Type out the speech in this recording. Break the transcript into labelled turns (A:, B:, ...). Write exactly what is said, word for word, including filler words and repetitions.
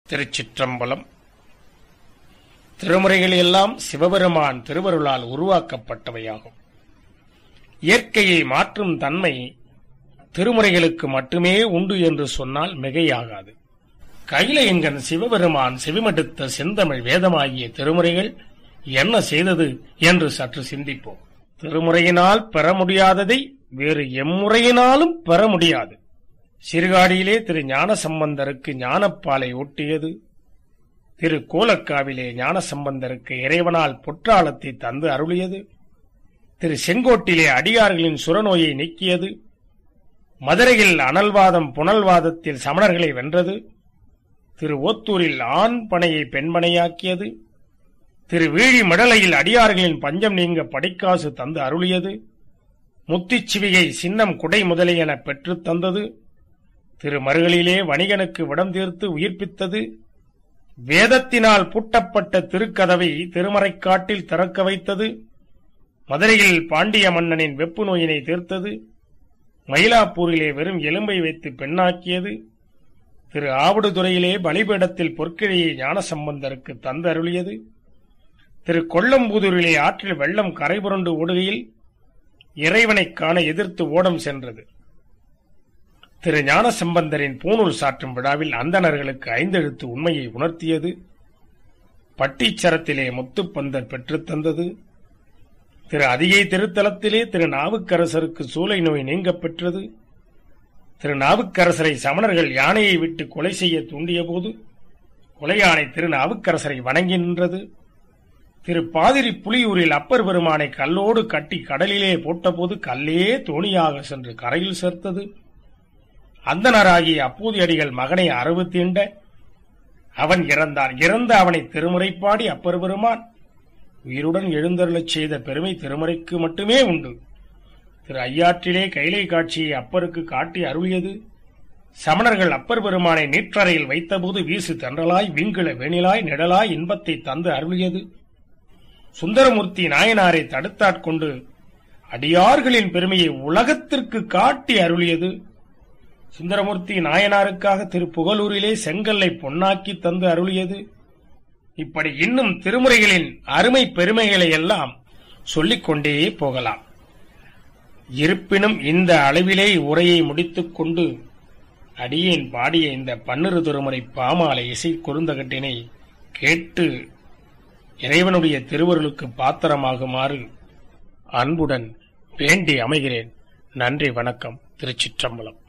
A: திருச்சிற்றம்பலம். திருமுறைகள் எல்லாம் சிவபெருமான் திருவருளால் உருவாக்கப்பட்டவையாகும். இயற்கையை மாற்றும் தன்மை திருமுறைகளுக்கு மட்டுமே உண்டு என்று சொன்னால் மிகையாகாது. கைலையங்கன் சிவபெருமான் செவிமடுத்த செந்தமிழ் வேதமாகிய திருமுறைகள் என்ன செய்தது என்று சற்று சிந்திப்போம். திருமுறையினால் பெற முடியாததை வேறு எம்முறையினாலும் பெற முடியாது. சிறுகாடியிலே திரு ஞானசம்பந்தருக்கு ஞானப்பாலை ஊட்டியது, திரு கோலக்காவிலே ஞானசம்பந்தருக்கு இறைவனால் பொற்றாளத்தை தந்து அருளியது, திரு செங்கோட்டிலே அடியார்களின் சுரநோயை நீக்கியது, மதுரையில் அனல்வாதம் புனல்வாதத்தில் சமணர்களை வென்றது, திரு ஓத்தூரில் ஆண் பனையை பெண்பனையாக்கியது, திரு வீழி மடலையில் அடியார்களின் பஞ்சம் நீங்க படிக்காசு தந்து அருளியது, முத்திச்சிவிகை சின்னம் குடை முதலியன பெற்றுத் தந்தது, திரு மருகளிலே வணிகனுக்கு விடம் தீர்த்து உயிர்ப்பித்தது, வேதத்தினால் பூட்டப்பட்ட திருக்கதவை திருமறைக்காட்டில் திறக்க வைத்தது, மதுரையில் பாண்டிய மன்னனின் வெப்பு நோயினை தீர்த்தது, மயிலாப்பூரிலே வெறும் எலும்பை வைத்து பெண்ணாக்கியது, திரு ஆவடுதுறையிலே பலிபீடத்தில் பொற்கிழையை ஞானசம்பந்தருக்கு தந்து அருளியது, திரு கொல்லம்பூதூரிலே ஆற்றில் வெள்ளம் கரைபுரண்டு ஓடுகையில் இறைவனைக் காண எதிர்த்து ஓடம் சென்றது. திரு ஞானசம்பந்தரின் பூணூல் சாற்றும் விழாவில் அந்தணர்களுக்கு ஐந்தெழுத்து உண்மையை உணர்த்தியது, பட்டீச்சரத்திலே முத்துப்பந்தர் பெற்றுத் தந்தது, திரு அதிகை திருத்தலத்திலே திரு நாவுக்கரசருக்கு சூளை நோய் நீங்க பெற்றது, திரு நாவுக்கரசரை சமணர்கள் யானையை விட்டு கொலை செய்ய தூண்டிய போது கொலையானை திரு நாவுக்கரசரை வணங்கி நின்றது, திரு பாதிரி புலியூரில் அப்பர் பெருமானை கல்லோடு கட்டி கடலிலே போட்டபோது கல்லே தோணியாக சென்று கரையில் சேர்த்தது, அந்தனராகிய அப்பூதியடிகள் மகனை அரவு தீண்ட அவன் இறந்தான். இறந்த அவனை திருமுறைப்பாடி அப்பர் பெருமான் உயிருடன் எழுந்தருளச் செய்த பெருமை திருமுறைக்கு மட்டுமே உண்டு. திரு ஐயாற்றிலே கைலை காட்சியை அப்பருக்கு காட்டி அருளியது, சமணர்கள் அப்பர் பெருமானை நீற்றறையில் வைத்தபோது வீசு தென்றலாய் வீங்கிள வெணிலாய் நிழலாய் இன்பத்தை தந்து அருளியது, சுந்தரமூர்த்தி நாயனாரை தடுத்தாட்கொண்டு அடியார்களின் பெருமையை உலகத்திற்கு காட்டி அருளியது, சுந்தரமூர்த்தி நாயனாருக்காக திரு புகலூரிலே செங்கல்லை பொன்னாக்கி தந்து அருளியது. இப்படி இன்னும் திருமுறைகளின் அருமை பெருமைகளை எல்லாம் சொல்லிக் கொண்டே போகலாம். இருப்பினும் இந்த அளவிலே உரையை முடித்துக் கொண்டு அடியேன் பாடிய இந்த பன்னிரு திருமுறை பாமாலை இசை குறுந்தகட்டினை கேட்டு இறைவனுடைய திருவருளுக்கு பாத்திரமாகுமாறு அன்புடன் வேண்டி அமைகிறேன். நன்றி, வணக்கம். திருச்சிற்றம்பலம்.